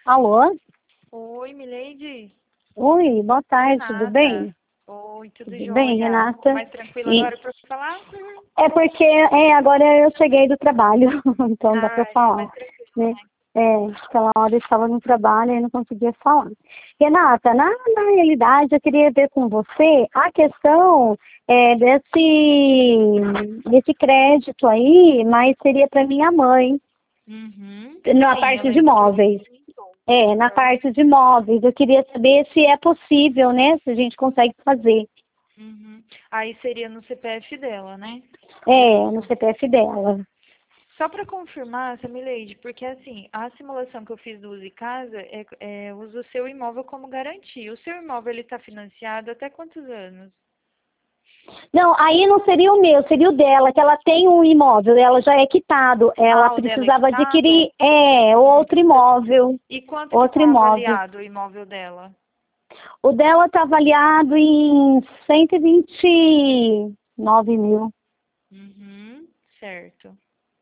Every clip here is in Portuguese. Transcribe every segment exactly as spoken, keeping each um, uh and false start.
Alô? Oi, Mileide. Oi, boa tarde, tudo Renata. bem? Oi, tudo Tudo bem, jóia? Renata? Mais tranquila E agora para falar? é porque é, agora eu cheguei do trabalho, então dá para Ah, tá falar, mais tranquilo, né? né? É, aquela hora eu estava no trabalho e não conseguia falar. Renata, na, na realidade eu queria ver com você a questão é, desse, desse crédito aí, mas seria para minha mãe, Uhum. na Sim, eu parte de lembro que você imóveis. comentou. É, na Aham. parte de imóveis. Eu queria saber se é possível, né? Se a gente consegue fazer. Uhum. Aí seria no C P F dela, né? É, no Isso. C P F dela. Só para confirmar, essa Mileide, porque assim, a simulação que eu fiz do Use Casa é, é usa o seu imóvel como garantia. O seu imóvel ele está financiado até quantos anos? Não, aí não seria o meu, seria o dela, que ela tem um imóvel, ela já é quitado. Ela Ah, o dela é precisava quitado? adquirir, é, Hum. outro imóvel. E quanto que Outro está imóvel. avaliado o imóvel dela? O dela está avaliado em cento e vinte e nove mil. Uhum, certo.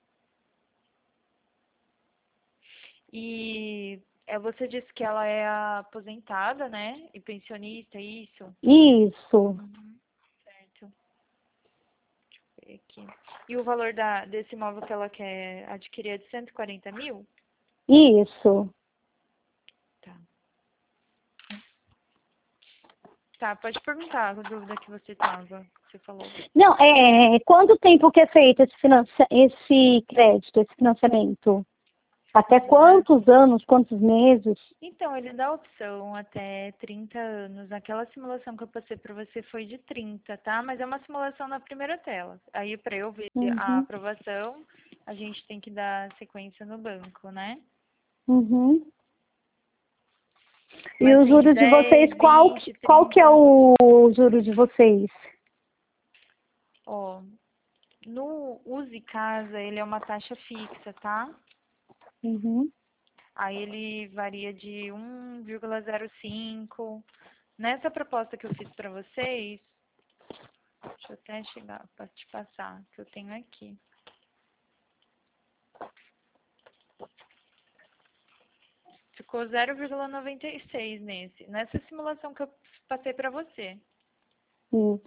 E é, você disse que ela é aposentada, né? E pensionista, é isso? Isso, Uhum, certo. Deixa eu ver aqui. E o valor da, desse imóvel que ela quer adquirir é de cento e quarenta mil? isso. Tá. Tá, pode perguntar a dúvida que você tava, que você falou. Não, é, quanto tempo que é feito esse, financia, esse crédito, esse financiamento? Até Né? quantos anos, quantos meses? Então, ele dá a opção até trinta anos. Aquela simulação que eu passei para você foi de trinta, tá? Mas é uma simulação na primeira tela. Aí, para eu ver a Uhum, aprovação, a gente tem que dar sequência no banco, né? uhum. E Mas o tem de juro de vocês, dez, qual, que- vinte, qual que é trinta. o juro de vocês? Ó, no Use Casa, ele é uma taxa fixa, tá? Uhum. Aí ele varia de um vírgula zero cinco. Nessa proposta que eu fiz para vocês, deixa eu até chegar para te passar, que eu tenho aqui. Ficou zero vírgula noventa e seis nesse, nessa simulação que eu passei para você. Isso,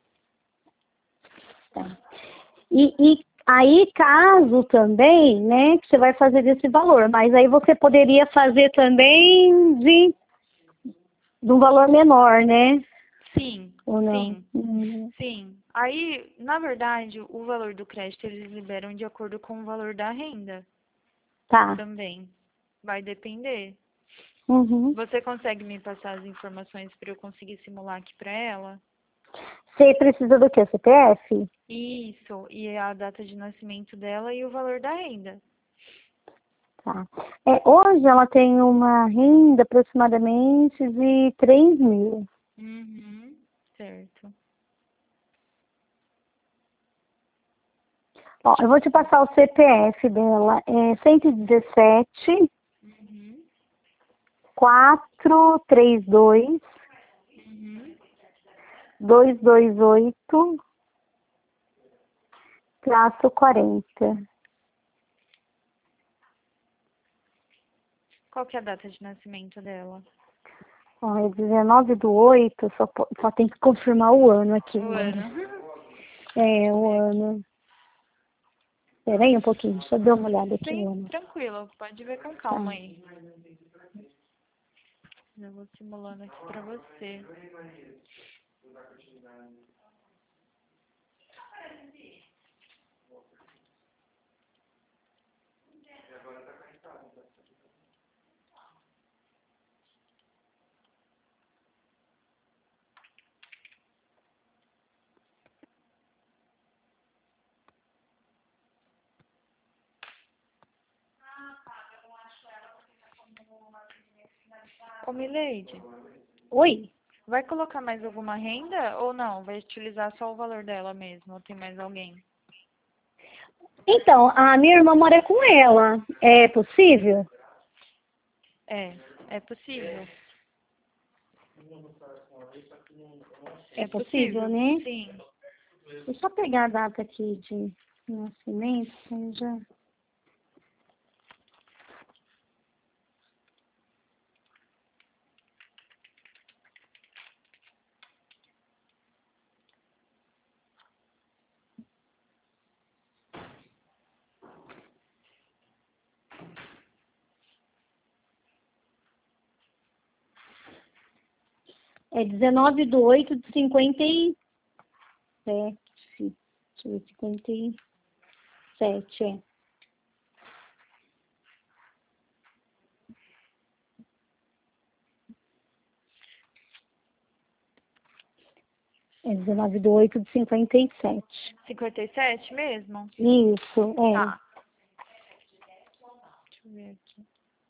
tá. E, e aí, caso também, né, que você vai fazer desse valor, mas aí você poderia fazer também de, de um valor menor, né? Sim, Ou não? sim, Uhum. sim. Aí, na verdade, o valor do crédito eles liberam de acordo com o valor da renda Tá. também. Vai depender. Uhum. Você consegue me passar as informações para eu conseguir simular aqui para ela? Você precisa do quê? C P F? Isso, e a data de nascimento dela e o valor da renda. Tá. É, hoje ela tem uma renda aproximadamente de três mil. Uhum, certo. Ó, eu vou te passar o C P F dela. É cento e dezessete, Uhum, quatrocentos e trinta e dois, uhum. duzentos e vinte e oito, traço quarenta. Qual que é a data de nascimento dela? Ó, é dezenove do oito, só, po- só tem que confirmar o ano aqui O agora. ano. É, Deixa eu o ver aqui. ano. Espera aí um pouquinho, deixa eu dar uma olhada aqui Sim, o ano. tranquilo. Pode ver com calma Tá. aí. Eu vou simulando aqui pra você. Ô, Mileide, Oi? vai colocar mais alguma renda ou não? Vai utilizar só o valor dela mesmo? Ou tem mais alguém? Então, a minha irmã mora com ela. É possível? É, é possível. É É possível, possível? né? Sim. Deixa eu pegar a data aqui de nascimento, que eu já. É dezenove do oito de cinquenta e sete. Deixa eu ver, cinquenta e sete, é. É dezenove do oito de cinquenta e sete. cinquenta e sete mesmo? Isso, é. Tá. Deixa eu ver aqui.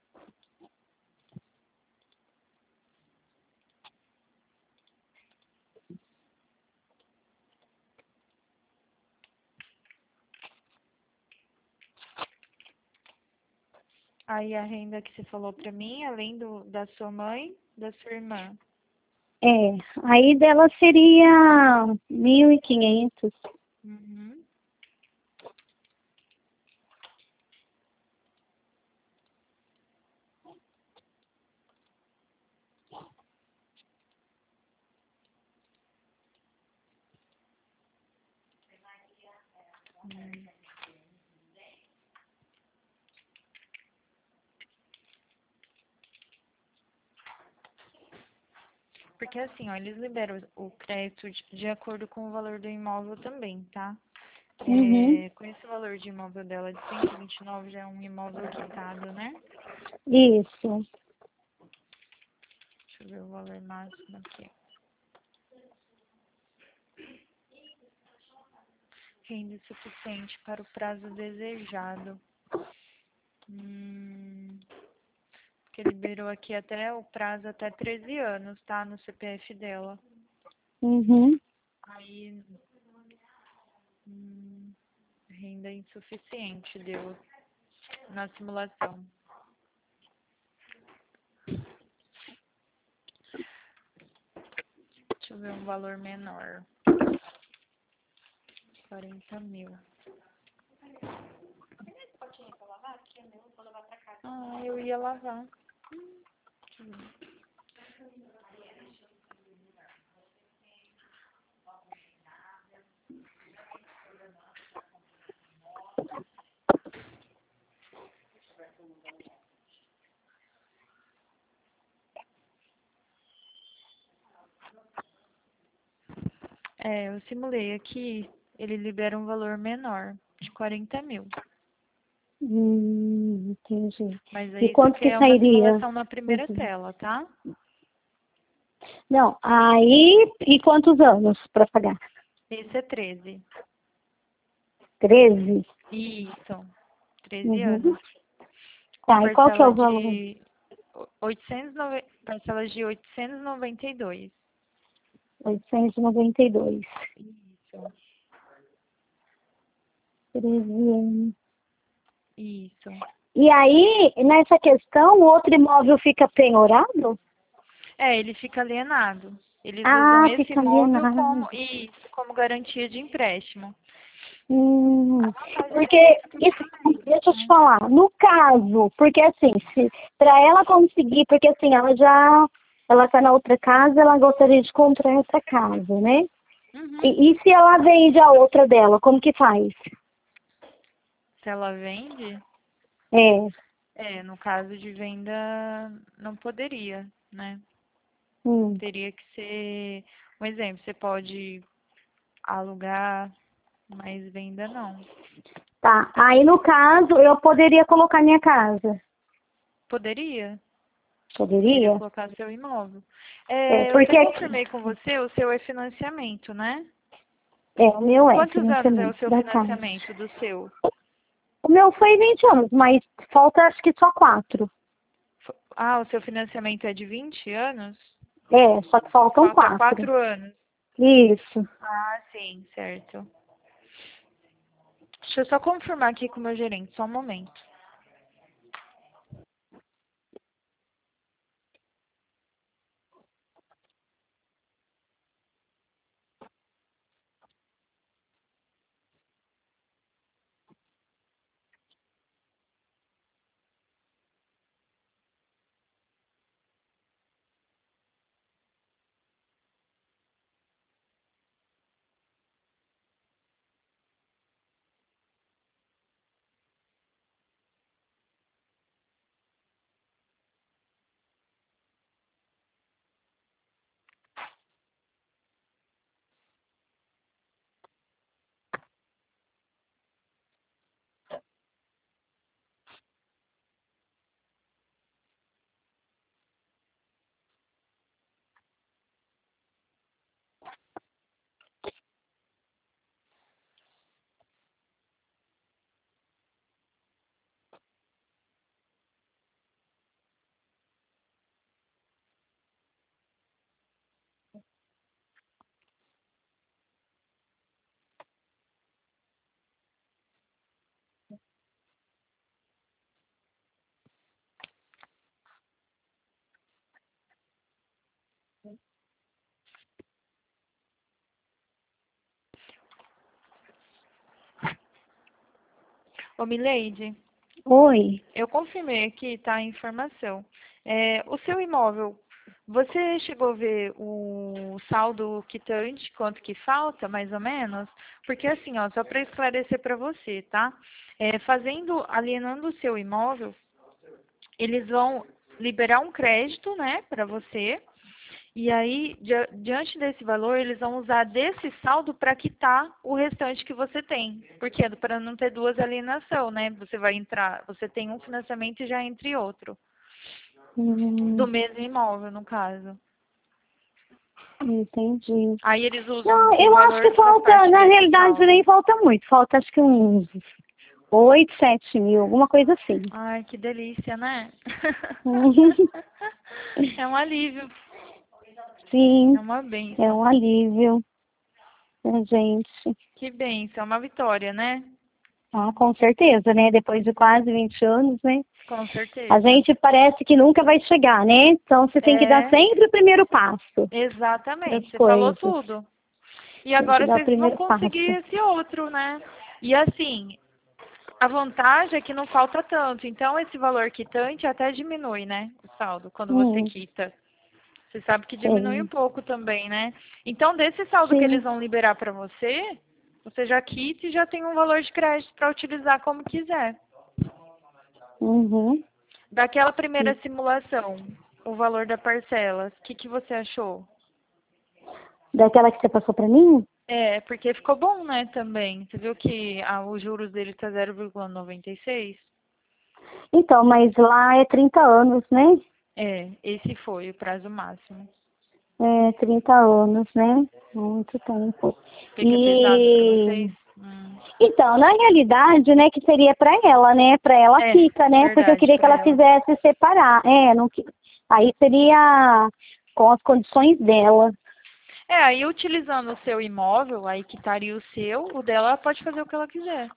Aí a renda que você falou pra mim, além do, da sua mãe, da sua irmã. É, aí dela seria mil e quinhentos. Uhum. Hum. Porque assim, ó, eles liberam o crédito de, de acordo com o valor do imóvel também, tá? Uhum. É, com esse valor de imóvel dela de cento e vinte e nove já é um imóvel quitado, né? Isso. Deixa eu ver o valor máximo aqui. Renda suficiente para o prazo desejado. Hum, que liberou aqui até o prazo até treze anos, tá? No C P F dela. Uhum. Aí, hum, renda insuficiente deu na simulação. Deixa eu ver um valor menor. quarenta mil. Ah, eu ia lavar. Deixa eu ver. É, eu simulei aqui, ele libera um valor menor, de quarenta mil. Hum, entendi. Mas E aí isso quanto aqui que é uma sairia? simulação na primeira Uhum. tela, tá? Não, aí, e quantos anos para pagar? Esse é treze. Treze. Isso, treze Uhum. anos. Com Tá, e qual que é parcela o valor? de oitocentos e noventa, parcelas de oitocentos e noventa e dois. oitocentos e noventa e dois. Isso, treze anos. isso. E aí, nessa questão, o outro imóvel fica penhorado? É, ele fica alienado. Eles usam Ah, esse fica imóvel alienado. como isso, como garantia de empréstimo. Hum, Mas é porque, isso, fica isso, tudo bem, deixa eu te né? falar, no caso, porque assim, se, para ela conseguir, porque assim, ela já, ela tá na outra casa, ela gostaria de comprar essa casa, né? Uhum. E, e se ela vende a outra dela, como que faz? Se ela vende, É, é, no caso de venda, não poderia, né? hum, Teria que ser, um exemplo, você pode alugar, mas venda não. tá. Aí no caso, eu poderia colocar minha casa. Poderia, poderia Poderia? colocar seu imóvel. É, É, eu até porque confirmei com você, o seu é financiamento, né? é, o meu é Quantos anos é o financiamento seu da casa. financiamento do seu? O meu foi vinte anos, mas falta acho que só quatro. F- Ah, o seu financiamento é de vinte anos? É, só que faltam Falta quatro. quatro anos. Isso. Ah, sim, certo. Deixa eu só confirmar aqui com o meu gerente, só um momento. Ô, Mileide, Oi. eu confirmei aqui, tá, a informação. É, o seu imóvel, você chegou a ver o saldo quitante, quanto que falta, mais ou menos? Porque assim, ó, só para esclarecer para você, tá? É, fazendo, alienando o seu imóvel, eles vão liberar um crédito, né, para você. E aí, dia- diante desse valor, eles vão usar desse saldo para quitar o restante que você tem. Porque para não ter duas alienação, né? Você vai entrar, você tem um financiamento e já entra em outro. Do Hum, mesmo imóvel, no caso. entendi. Aí eles usam Não, o eu acho valor que que faz falta, parte na desse realidade saldo. nem falta muito, falta acho que uns oito, sete mil, alguma coisa assim. Ai, que delícia, né? Uhum. É um alívio, é Sim, uma é bênção. um alívio, né, gente? Que bênção, é uma vitória, né? Ah, com certeza, né? Depois de quase vinte anos, né? Com A certeza. gente parece que nunca vai chegar, né? Então você tem que dar É, sempre o primeiro passo das exatamente, você falou coisas. tudo. E Tem que agora dar o vocês vão primeiro conseguir passo. esse outro, né? E assim, a vantagem é que não falta tanto. Então, esse valor quitante até diminui, né? O saldo, quando você Hum, quita. Você sabe que diminui um sim, pouco também, né? Então, desse saldo que eles sim. vão liberar para você, você já quita e já tem um valor de crédito para utilizar como quiser. Uhum. Daquela primeira simulação, o valor da parcela, o que, que você achou? Daquela que você passou pra mim? É, porque ficou bom, né, também. Você viu que ah, os juros dele tá zero vírgula noventa e seis? Então, mas lá é trinta anos, né? É, esse foi o prazo máximo. É trinta anos, né? Muito tempo. Fica pesado para vocês? E Hum. então, na realidade, né, que seria para ela, né? Para ela É, fica, né? Porque eu verdade, queria que para ela ela. fizesse separar. É, não que aí seria com as condições dela. É, aí utilizando o seu imóvel, aí quitaria o seu, o dela ela pode fazer o que ela quiser.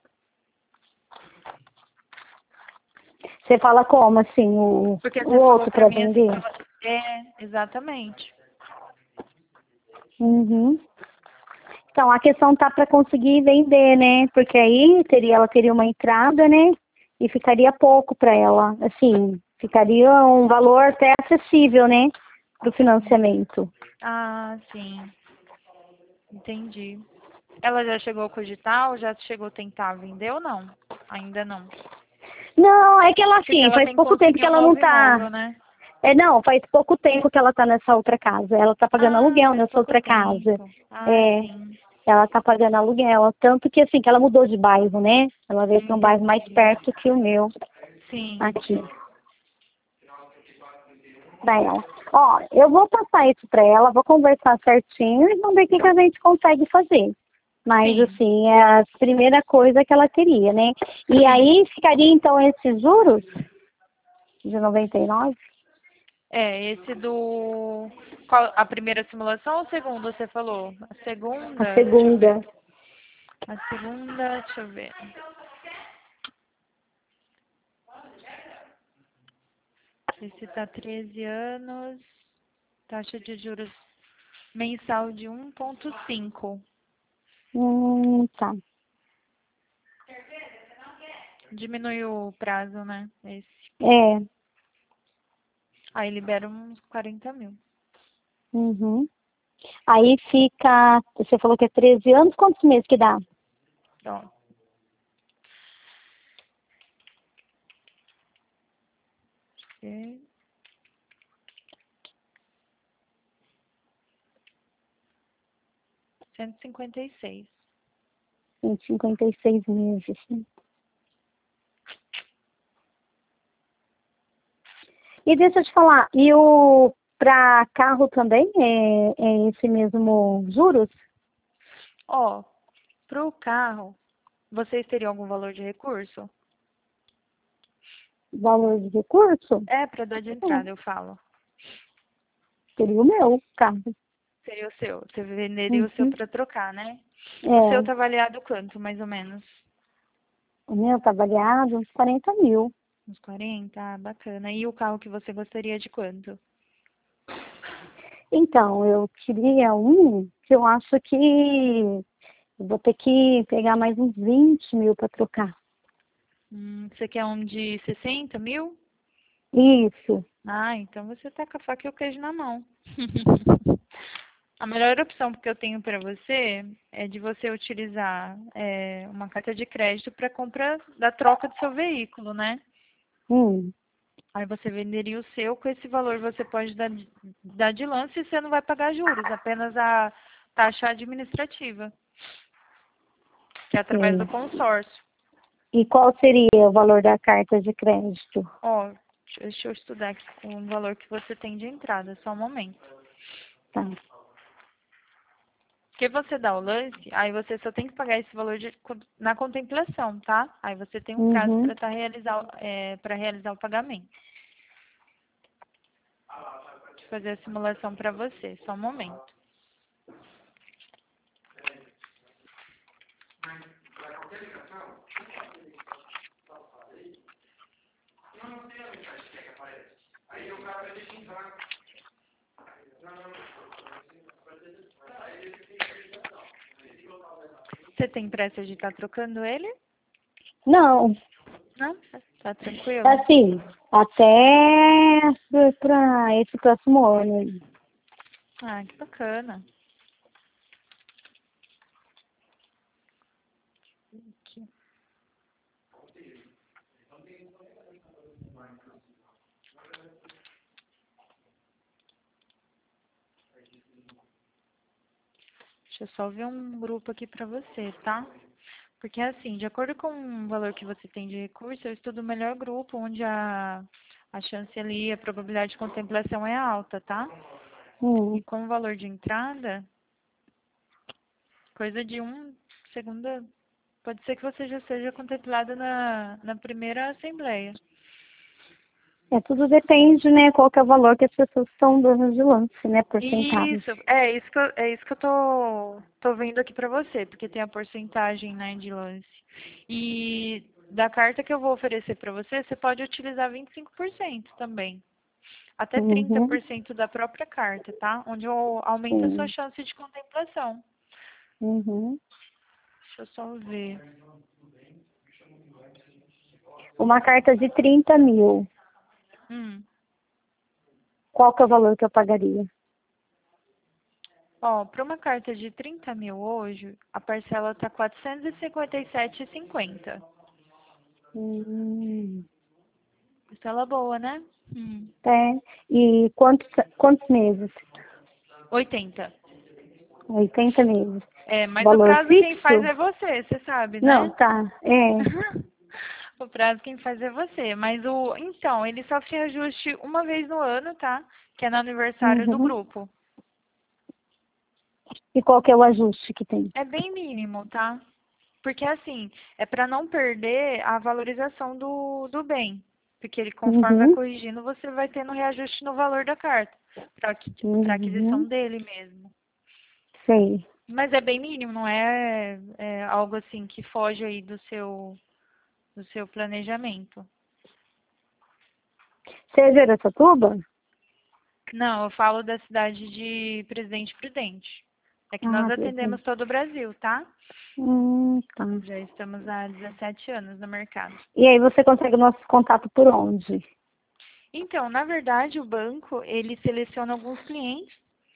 Você fala como assim, o, Porque o você falou outro para para mim assim que vender? ela... É, exatamente. Uhum. Então, a questão tá para conseguir vender, né? Porque aí teria, ela teria uma entrada, né? E ficaria pouco para ela. Assim, ficaria um valor até acessível, né? Para o financiamento. Ah, sim. Entendi. Ela já chegou a cogitar ou já chegou a tentar vender ou não? Ainda não. Não, é que ela Porque assim, ela faz tem que pouco tempo conseguir que um ela não novo tá. imóvel, né? É, não, faz pouco tempo que ela tá nessa outra casa. Ela tá pagando Ah, aluguel faz nessa pouco outra casa. tempo. Ah, É, sim. ela tá pagando aluguel. Tanto que assim, que ela mudou de bairro, né? Ela veio para um bairro mais Entendi. perto que o meu, Sim, aqui, pra ela. Ó, eu vou passar isso pra ela, vou conversar certinho e vamos ver o que, que a gente consegue fazer. Mas, sim, assim, é a primeira coisa que ela queria, né? E sim. aí ficaria, então, esses juros de noventa e nove? É, esse do... Qual, a primeira simulação ou a segunda, você falou? A A segunda, deixa eu ver. segunda. A segunda, deixa eu ver. Esse tá treze anos, taxa de juros mensal de um vírgula cinco. Hum, tá. Diminuiu o prazo, né? Esse. É. Aí libera uns quarenta mil. Uhum. Aí fica, você falou que é treze anos, quantos meses que dá? Ó, ok. cento e cinquenta e seis. cento e cinquenta e seis meses. Né? E deixa eu te falar, e o para carro também é, é esse mesmo juros? Ó, pro carro, vocês teriam algum valor de recurso? Valor de recurso? É, para dar de É, entrada, eu falo. seria o meu carro. Seria o seu. Você venderia o seu Uhum. para trocar, né? O seu É, tá avaliado quanto, mais ou menos? o meu tá avaliado uns quarenta mil. Uns quarenta? Ah, bacana. E o carro que você gostaria de quanto? Então, eu queria um que eu acho que eu vou ter que pegar mais uns vinte mil para trocar. Hum, você quer um de sessenta mil? Isso. Ah, então você tá com a faca e o queijo na mão. A melhor opção que eu tenho para você é de você utilizar é, uma carta de crédito para compra da troca do seu veículo, né? Hum. Aí você venderia o seu, com esse valor você pode dar, de- dar de lance e você não vai pagar juros, apenas a taxa administrativa, que é através do Sei. consórcio. E qual seria o valor da carta de crédito? Ó, deixa eu estudar aqui com o valor que você tem de entrada, só um momento. Tá. Porque você dá o lance, aí você só tem que pagar esse valor de- na contemplação, tá? Aí você tem um prazo Uhum. para tá realizar, é, para realizar o pagamento. Deixa eu fazer a simulação para você, só um momento. Você tem pressa de estar trocando ele? Não, Não? Tá tranquilo? assim, até para esse próximo ano. aí. Ah, que bacana. Aqui. Deixa eu só ver um grupo aqui para você, tá? Porque assim, de acordo com o valor que você tem de recurso, eu estudo o melhor grupo, onde a, a chance ali, a probabilidade de contemplação é alta, tá? E Hum. com o valor de entrada, coisa de um, segunda, pode ser que você já seja contemplada na, na primeira assembleia. É, tudo depende, né, qual que é o valor que as pessoas estão dando de lance, né, porcentagem. Isso, é isso que eu, é isso que eu tô, tô vendo aqui pra você, porque tem a porcentagem, né, de lance. E da carta que eu vou oferecer pra você, você pode utilizar vinte e cinco por cento também. Até trinta Uhum. por cento da própria carta, tá? Onde eu aumento a sua Sim. chance de contemplação. Uhum. Deixa eu só ver. Uma carta de trinta mil. Hum. Qual que é o valor que eu pagaria? Ó, para uma carta de trinta mil hoje, a parcela tá quatrocentos e cinquenta e sete reais e cinquenta centavos. Hum. Parcela boa, né? Hum. É. E quantos, quantos meses? oitenta. Oitenta meses. É, mas o Valor prazo quem faz fixo? é você, você sabe, Não, né? tá. É. O prazo quem faz é você. Mas o. Então, ele sofre ajuste uma vez no ano, tá? Que é no aniversário do Uhum. grupo. E qual que é o ajuste que tem? É bem mínimo, tá? Porque assim, é para não perder a valorização do, do bem. Porque ele, conforme vai Uhum. corrigindo, você vai tendo reajuste no valor da carta. Para aquisição Uhum. dele mesmo. Sei. Mas é bem mínimo, não é, é algo assim que foge aí do seu, do seu planejamento. Você é de Araçatuba? Não, eu falo da cidade de Presidente Prudente. É que nós Ah, atendemos presente. todo o Brasil, tá? Hum, tá. Já estamos há dezessete anos no mercado. E aí você consegue o nosso contato por onde? Então, na verdade, o banco, ele seleciona alguns clientes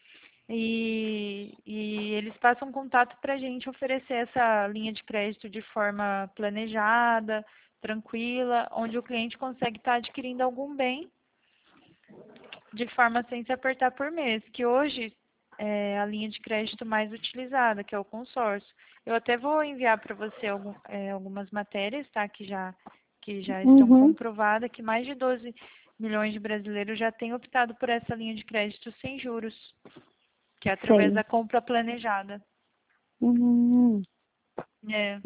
e, e eles passam contato para a gente oferecer essa linha de crédito de forma planejada, tranquila, onde o cliente consegue estar adquirindo algum bem de forma sem se apertar por mês, que hoje é a linha de crédito mais utilizada, que é o consórcio. Eu até vou enviar para você algum, é, algumas matérias, tá? Que já, que já estão Uhum. comprovadas que mais de doze milhões de brasileiros já têm optado por essa linha de crédito sem juros, que é através Sei. da compra planejada. Uhum. É.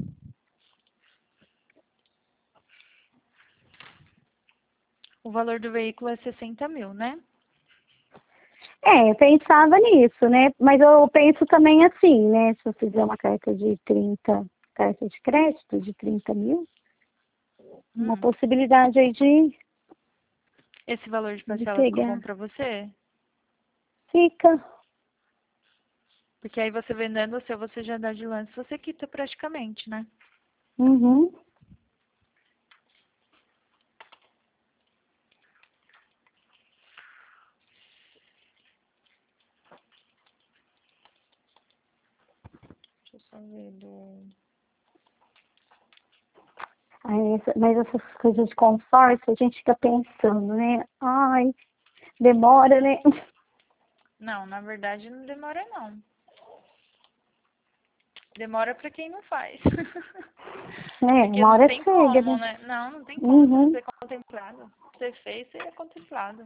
O valor do veículo é sessenta mil, né? É, eu pensava nisso, né? Mas eu penso também assim, né? Se eu fizer uma carta de trinta, carta de crédito de trinta mil, uma Hum. possibilidade aí de, Esse valor de de parcela ficou bom pegar. para você? Fica. Porque aí você vendendo o seu, você já dá de lance, você quita praticamente, né? Uhum. Deixa eu só ver do... Aí, essa- mas essas coisas de consórcio, a gente fica pensando, né? Ai, demora, né? Não, na verdade não demora não. Demora pra quem não faz. Né? Porque Uma não hora tem chega, como, né? né? Não, não tem como você não Uhum. ser contemplado. Você fez, você é contemplado.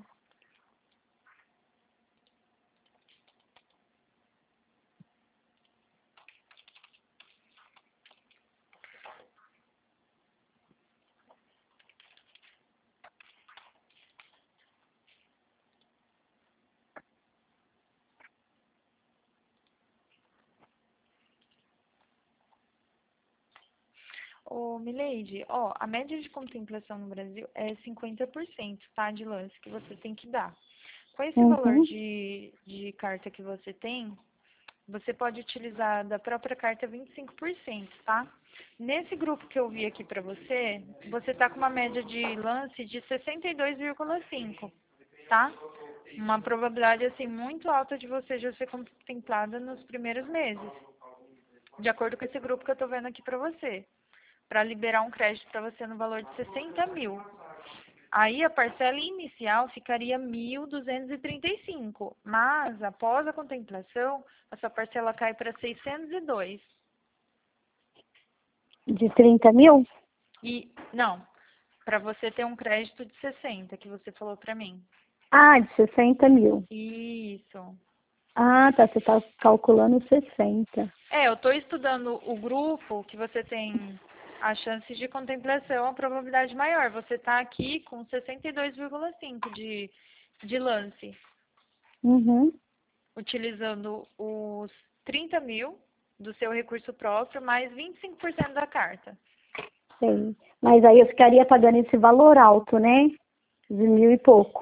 Ô, Mileide, ó, a média de contemplação no Brasil é cinquenta por cento, tá? De lance que você tem que dar. Com esse valor Uhum. de, de carta que você tem, você pode utilizar da própria carta vinte e cinco por cento, tá? Nesse grupo que eu vi aqui pra você, você tá com uma média de lance de sessenta e dois vírgula cinco, tá? Uma probabilidade, assim, muito alta de você já ser contemplada nos primeiros meses, de acordo com esse grupo que eu tô vendo aqui pra você, para liberar um crédito para você no valor de sessenta mil. Aí a parcela inicial ficaria mil duzentos e trinta e cinco, mas após a contemplação, a sua parcela cai para seiscentos e dois. De trinta mil? E não, para você ter um crédito de sessenta, que você falou para mim. Ah, de sessenta mil. Isso. Ah, tá. Você tá calculando sessenta. É, eu estou estudando o grupo que você tem a chance de contemplação, a probabilidade maior. Você está aqui com sessenta e dois vírgula cinco de, de lance, Uhum. utilizando os trinta mil do seu recurso próprio, mais vinte e cinco por cento da carta. Sei. Mas aí eu ficaria pagando esse valor alto, né? De mil e pouco.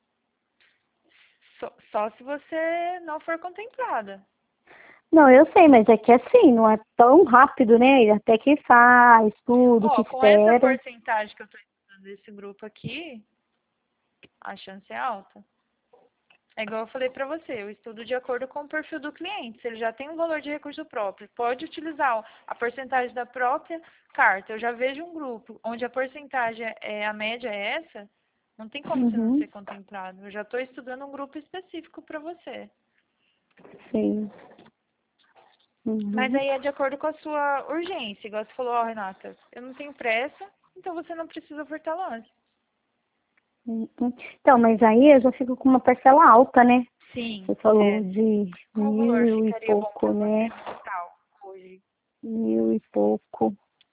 Só, só se você não for contemplada. Não, eu sei, mas é que assim, não é tão rápido, né? Até que faz tudo, que Ó, com essa espera. porcentagem que eu estou estudando desse grupo aqui, a chance é alta. É igual eu falei para você, eu estudo de acordo com o perfil do cliente. Se ele já tem um valor de recurso próprio, pode utilizar a porcentagem da própria carta. Eu já vejo um grupo onde a porcentagem, é, a média é essa, não tem como você não Uhum. ser contemplado. Eu já estou estudando um grupo específico para você. Sim. Mas Uhum. aí é de acordo com a sua urgência. Igual você falou, ó, Renata, eu não tenho pressa, então você não precisa ofertar lance. Uhum. Então, mas aí eu já fico com uma parcela alta, né? Sim, Você falou é. de Qual valor mil e ficaria bom pouco, para você né? no total hoje? Mil e pouco.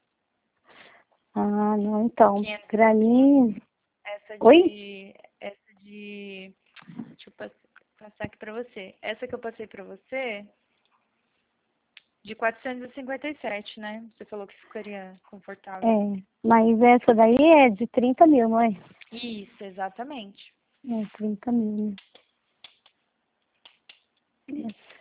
Ah, não, então, quinhentos e pra mim. Essa Oi? de, essa de, deixa eu pass- passar aqui pra você. Essa que eu passei pra você, de quatrocentos e cinquenta e sete, né? Você falou que ficaria confortável. É, mas essa daí é de trinta mil, não é? Isso, exatamente. É, trinta mil, né? É.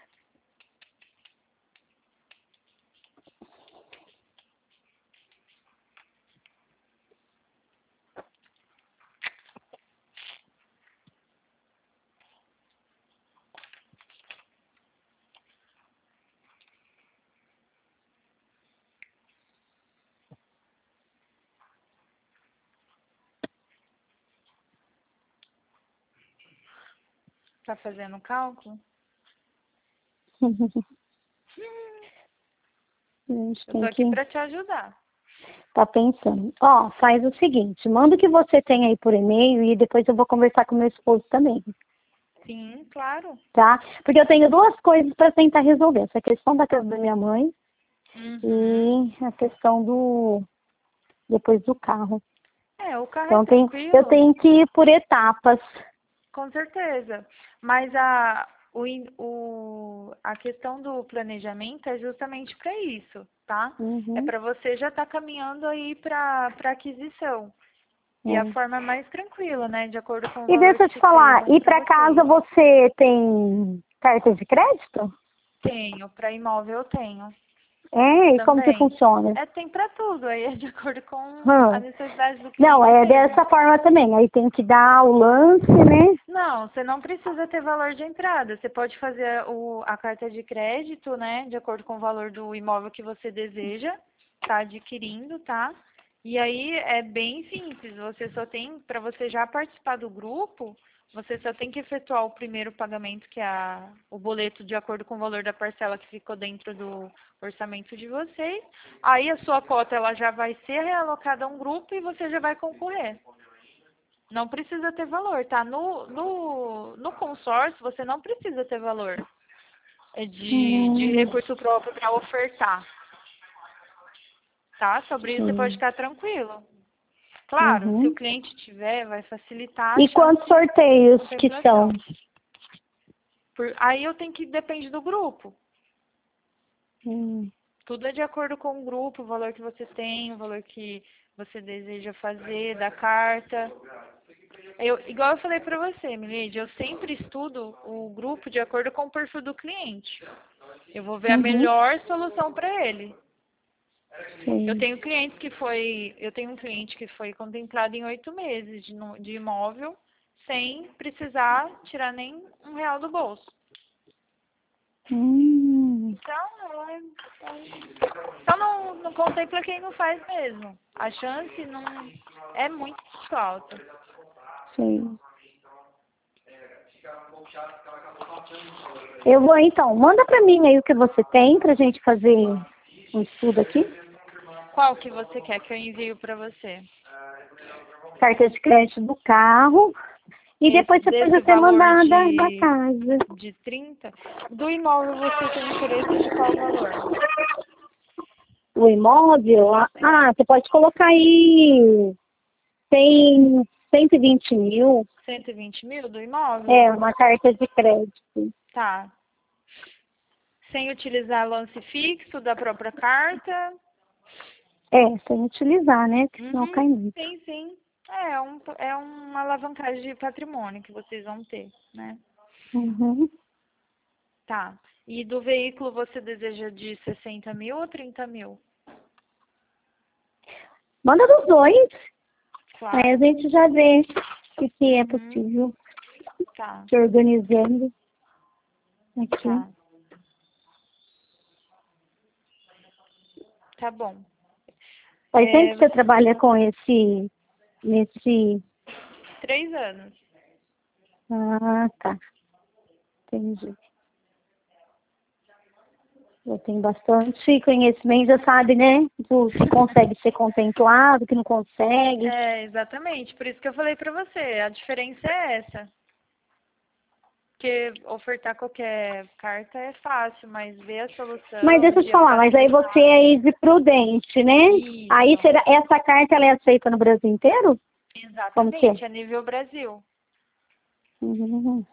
Tá fazendo o cálculo? A gente Eu tô tem aqui que pra te ajudar. tá pensando. Ó, faz o seguinte, manda o que você tem aí por e-mail e depois eu vou conversar com meu esposo também, Sim, claro. tá? Porque eu tenho duas coisas para tentar resolver. Essa questão da casa da minha mãe Uhum. e a questão do depois do carro. É, o carro é Então tem, eu tranquilo. tenho que ir por etapas. Com certeza. Mas a, o, in- o, a questão do planejamento é justamente para isso, tá? É Uhum, para você já estar caminhando aí para para aquisição. E a É. forma mais tranquila, né? De acordo com o E valor deixa eu que te ficou falar, bom e para para casa vocês. você tem carta de crédito? Tenho, para imóvel eu tenho É, e como que também. funciona? É, tem para tudo, aí é de acordo com a Hum. necessidade do Não, cliente é mesmo. dessa forma também. Aí tem que dar o lance, né? Não, você não precisa ter valor de entrada. Você pode fazer o, a carta de crédito, né? De acordo com o valor do imóvel que você deseja tá adquirindo, tá? E aí é bem simples. Você só tem, para você já participar do grupo, você só tem que efetuar o primeiro pagamento, que é a, o boleto de acordo com o valor da parcela que ficou dentro do orçamento de vocês. Aí a sua cota ela já vai ser realocada a um grupo e você já vai concorrer. Não precisa ter valor, tá? No, no, no consórcio, você não precisa ter valor é de, de Hum, recurso próprio para ofertar, tá? Sobre isso você pode sim. ficar tranquilo. Claro, se o Uhum. cliente tiver, vai facilitar a E chance quantos de sorteios que são? contemplação. Por, aí eu tenho que, depende do grupo. Hum. Tudo é de acordo com o grupo, o valor que você tem, o valor que você deseja fazer, da carta. Eu, igual eu falei para você, Milady, eu sempre estudo o grupo de acordo com o perfil do cliente. Eu vou ver a Uhum. melhor solução para ele. Eu Sim. tenho clientes que foi, eu tenho um cliente que foi contemplado em oito meses de, no- de imóvel, sem precisar tirar nem um real do bolso. Hum. Então, é, é, só não, não contempla quem não faz mesmo. A chance não é muito alta. Sim. Eu vou então, manda pra mim aí o que você tem pra gente fazer um estudo aqui. Qual que você quer que eu envio para você? Carta de crédito do carro. E Esse, depois você pode desse até valor mandar da, da de, casa. de trinta, do imóvel você tem interesse de qual valor? O imóvel, ah, ah, você pode colocar aí, tem cento e vinte mil. cento e vinte mil do imóvel? É, uma carta de crédito. Tá. Sem utilizar lance fixo da própria carta? É, sem utilizar, né? Porque senão Uhum, cai muito. sim, sim. É, um, é uma alavancagem de patrimônio que vocês vão ter, né? Uhum. Tá. E do veículo você deseja de sessenta mil ou trinta mil? Manda dos dois. Aí a Claro. gente já vê o que é Uhum. possível. Tá, Se organizando aqui. tá. Tá bom. Faz tempo É, que você você- trabalha com esse, nesse... três anos. Ah, tá. Entendi. Já tem bastante conhecimento, já sabe, né? Do que consegue ser contemplado, que não consegue. É, exatamente. Por isso que eu falei pra você. A diferença é essa. Porque ofertar qualquer carta é fácil, mas ver a Mas solução deixa eu te de falar, mas aí você facilitar. é de prudente, né? Aí Isso. será, essa carta ela é aceita no Brasil inteiro? Como que é? Exatamente, a nível Brasil. Uhum.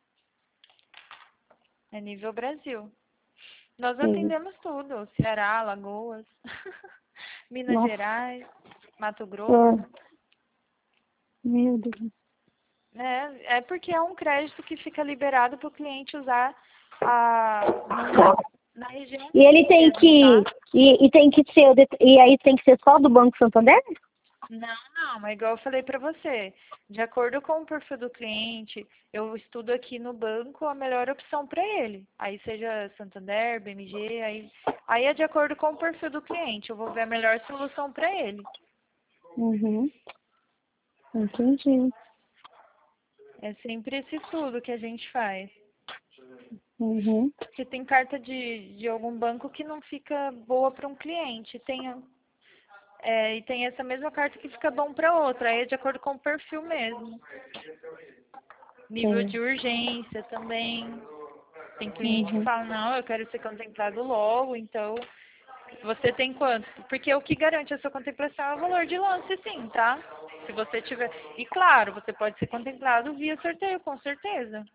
É nível Brasil. Nós Sim. atendemos tudo. Ceará, Alagoas, Minas Nossa. Gerais, Mato Ah, Grosso. meu Deus. É, é porque é um crédito que fica liberado para o cliente usar a, no- na região E ele dele tem mesmo, que. tá? E, e tem que ser. o det- E aí tem que ser só do Banco Santander? Não, não, mas igual eu falei para você, de acordo com o perfil do cliente, eu estudo aqui no banco a melhor opção para ele. Aí seja Santander, B M G, aí, aí é de acordo com o perfil do cliente, eu vou ver a melhor solução para ele. Uhum. Entendi. É sempre esse estudo que a gente faz. Uhum. Porque tem carta de, de algum banco que não fica boa para um cliente, tem, é, e tem essa mesma carta que fica bom para outra, aí é de acordo com o perfil mesmo. Nível Sim. de urgência também. Tem cliente que Uhum. fala, não, eu quero ser contemplado logo, então você tem quanto? Porque o que garante a sua contemplação é o valor de lance, sim, tá? Se você tiver. E claro, você pode ser contemplado via sorteio, com certeza.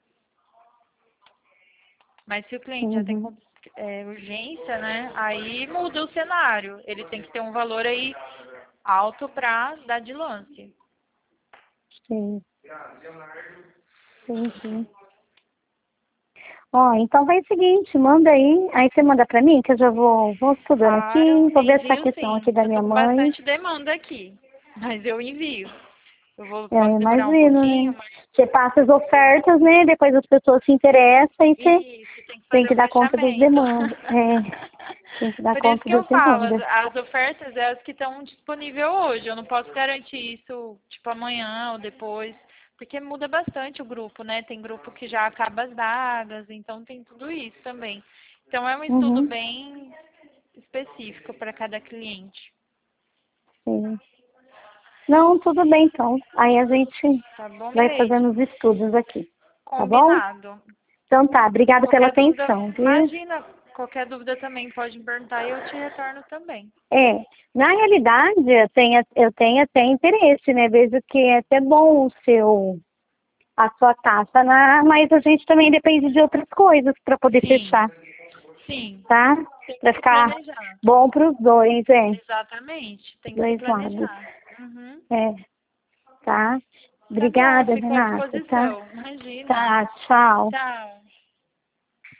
Mas se o cliente já tem Uhum. é, urgência, né? Aí muda o cenário. Ele tem que ter um valor aí alto para dar de lance. Sim. Entendi. Ó, então vai o seguinte, manda aí, aí você manda pra mim, que eu já vou, vou estudando Claro, aqui, vou ver essa envio questão sim. aqui da Eu tô minha com mãe. bastante demanda aqui, mas eu envio. Eu vou, É, pode demorar um imagino, pouquinho, né? mas Você passa as ofertas, né? Depois as pessoas se interessam e você isso, tem que tem fazer que o dar conta das fechamento. demandas. É, tem que dar Por isso conta que eu das falo, as, demandas. as ofertas é as que estão disponíveis hoje. Eu não posso garantir isso, tipo, amanhã ou depois, porque muda bastante o grupo, né? Tem grupo que já acaba as vagas, então tem tudo isso também. Então é um estudo Uhum, bem específico para cada cliente. sim. Não, tudo bem então. Aí a gente Tá bom, vai Leide? fazendo os estudos aqui, tá bom? Combinado. Então tá, obrigada pela Qualquer dúvida, atenção, viu? imagina, qualquer dúvida também pode me perguntar e eu te retorno também. É, na realidade eu tenho, eu tenho até interesse, né? Vejo que é até bom o seu, a sua taxa, na, mas a gente também depende de outras coisas para poder Sim, fechar, sim. tá? Tem que Para se ficar planejar. bom para os dois, é, Exatamente, tem que se dois lados. planejar. Uhum. É, tá? Tá bom, Obrigada, fico à Renata, tá? disposição. Imagina. Tá, tchau. Tchau.